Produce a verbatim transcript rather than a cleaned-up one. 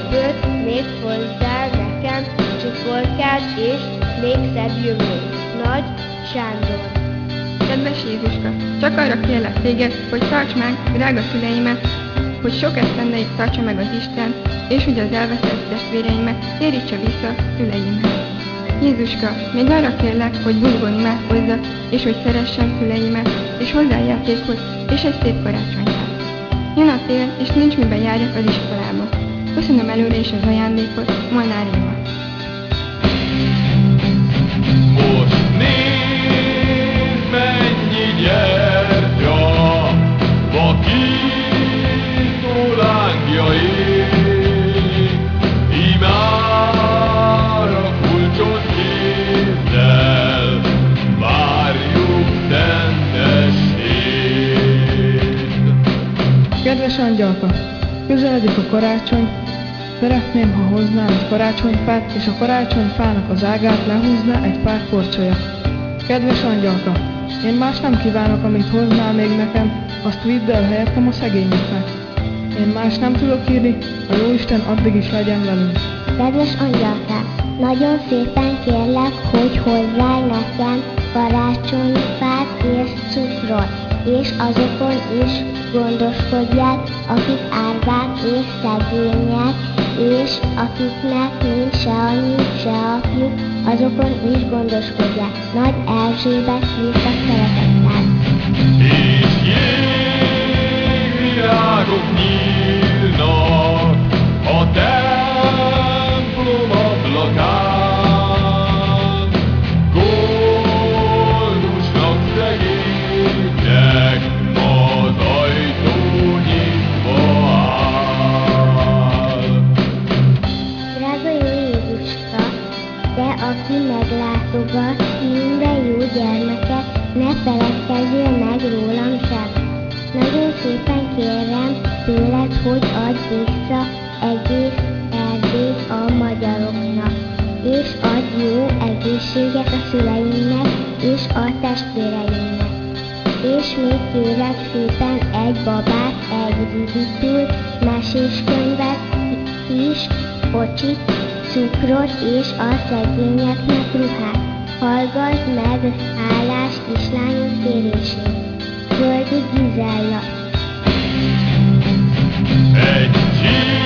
Ebből még hozzá nekem cukorkát és még szebb jövőt. Nagy Sándor. Kedves Jézuska, csak arra kérlek téged, hogy tarts meg drága szüleimet, hogy sok esztendeig tartsa meg az Isten, és hogy az elveszett testvéreimet térítse vissza szüleimhez. Jézuska, még arra kérlek, hogy buzgón imádkozzak, és hogy szeressem szüleimet, és hozzájátékot, és egy szép karácsonyfát. Jön a tél, és nincs miben járjak az iskolába. Köszönöm előre is az ajándékot, Molnár Éva. Most nézd, mennyi gyertya, vakító lángja ég, imára kulcsot kézzel, várjuk szentestét. Kedves angyalka, közeledik a karácsony, szeretném, ha hoznál egy karácsonyfát, és a karácsonyfának az ágát lehúzna egy pár korcsolya. Kedves angyalka, én más nem kívánok, amit hoznál még nekem, azt vidd el helyettem a szegényeknek. Én más nem tudok írni, a Jóisten addig is legyen velünk. Kedves angyalkám, nagyon szépen kérlek, hogy hozzál nekem karácsonyfát és cukrot, és azokon is gondoskodjál, akik árvák és szegények, és akiknek nincs se anyjuk, se apjuk, azokon is gondoskodjál. Nagy Erzsébet írta szeretettel. És jégvirágok nyílnak a templom ablakán, koldusnak szegénynek az ajtó nyitva áll. Drága jó Jézuska, te, aki meglátogatsz minden jó gyermeket, ne feledkezzél meg rólam sem. Nagyon szépen kérem tőled, hogy adj vissza egész Erdélyt a magyaroknak, és adj jó egészséget a szüleimnek és a testvéreimnek. És még kérek szépen egy babát, egy viditül, meséskönyvet is, kocsit, cukrot és a szegényeknek ruhát. Hallgass meg hálás kislányok kérését. Földi Gizella. Egy